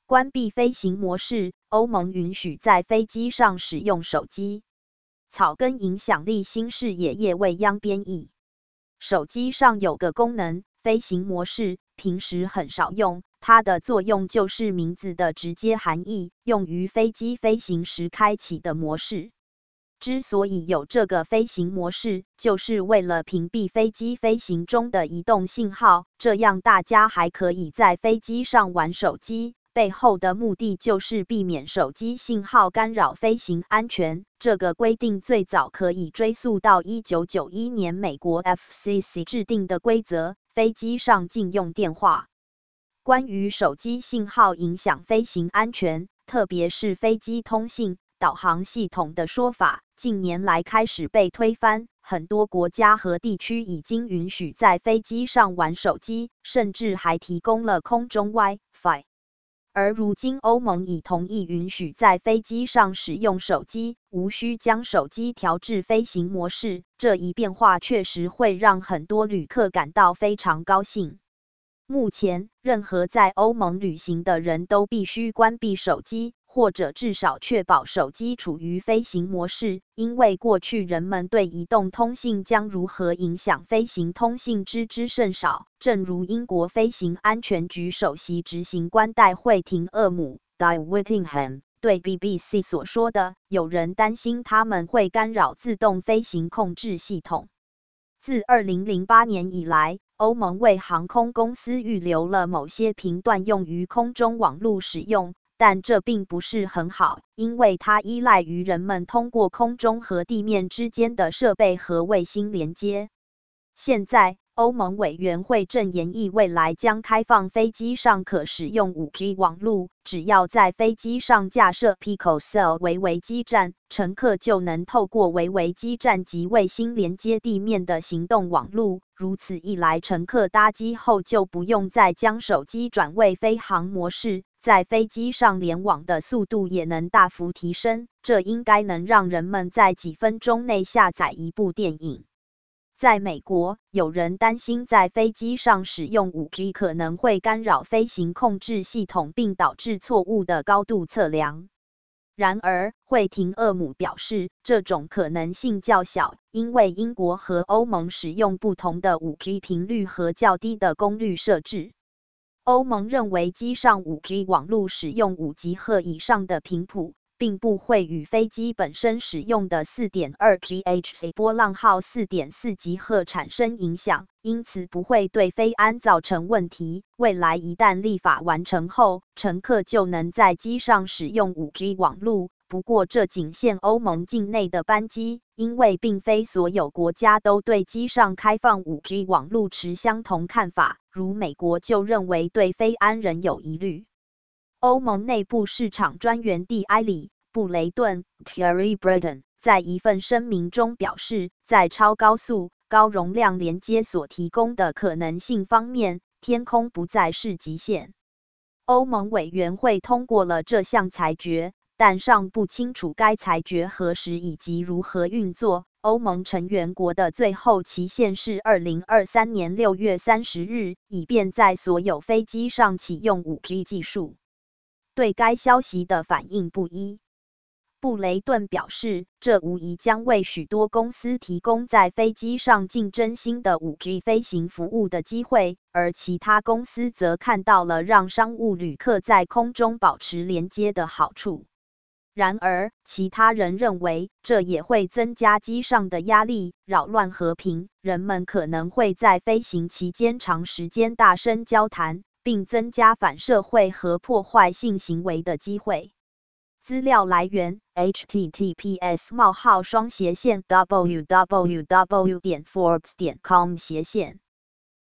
关闭飞行模式，欧盟允许在飞机上使用手机。草根影响力新视野叶未央编译。手机上有个功能，飞行模式，平时很少用，它的作用就是名字的直接含义，用于飞机飞行时开启的模式。之所以有这个飞行模式，就是为了屏蔽飞机飞行中的移动信号，这样大家还可以在飞机上玩手机。背后的目的就是避免手机信号干扰飞行安全。这个规定最早可以追溯到1991年美国 FCC 制定的规则，飞机上禁用电话。关于手机信号影响飞行安全，特别是飞机通信、导航系统的说法，近年来开始被推翻。很多国家和地区已经允许在飞机上玩手机，甚至还提供了空中 Wi-Fi。而如今欧盟已同意允许在飞机上使用手机，无需将手机调至飞行模式。这一变化确实会让很多旅客感到非常高兴。目前，任何在欧盟旅行的人都必须关闭手机，或者至少确保手机处于飞行模式，因为过去人们对移动通信将如何影响飞行通信知之甚少。正如英国飞行安全局首席执行官戴惠廷厄姆 （Di Whittingham） 对 BBC 所说的，有人担心他们会干扰自动飞行控制系统。自2008年以来，欧盟为航空公司预留了某些频段用于空中网络使用，但这并不是很好，因为它依赖于人们通过空中和地面之间的设备和卫星连接。现在，欧盟委员会正研议未来将开放飞机上可使用 5G 网络，只要在飞机上架设 picocell 微微基站，乘客就能透过微微基站及卫星连接地面的行动网络。如此一来，乘客搭机后就不用再将手机转为飞行模式，在飞机上联网的速度也能大幅提升，这应该能让人们在几分钟内下载一部电影。在美国，有人担心在飞机上使用 5G 可能会干扰飞行控制系统，并导致错误的高度测量。然而，惠廷厄姆表示，这种可能性较小，因为英国和欧盟使用不同的 5G 频率和较低的功率设置。欧盟认为机上 5G 网络使用5吉赫以上的频谱，并不会与飞机本身使用的 4.2GHz 波浪号 4.4吉赫产生影响，因此不会对飞安造成问题。未来一旦立法完成后，乘客就能在机上使用 5G 网络，不过这仅限欧盟境内的班机，因为并非所有国家都对机上开放 5G 网络持相同看法，如美国就认为对飞安仍有疑虑。欧盟内部市场专员蒂埃里·布雷顿 （Thierry Breton） 在一份声明中表示，在超高速、高容量连接所提供的可能性方面，天空不再是极限。欧盟委员会通过了这项裁决，但尚不清楚该裁决何时以及如何运作。欧盟成员国的最后期限是2023年6月30日，以便在所有飞机上启用 5G 技术。对该消息的反应不一。布雷顿表示，这无疑将为许多公司提供在飞机上竞争新的 5G 飞行服务的机会，而其他公司则看到了让商务旅客在空中保持连接的好处。然而，其他人认为，这也会增加机上的压力，扰乱和平，人们可能会在飞行期间长时间大声交谈，并增加反社会和破坏性行为的机会。资料来源 https://www.forbes.com/。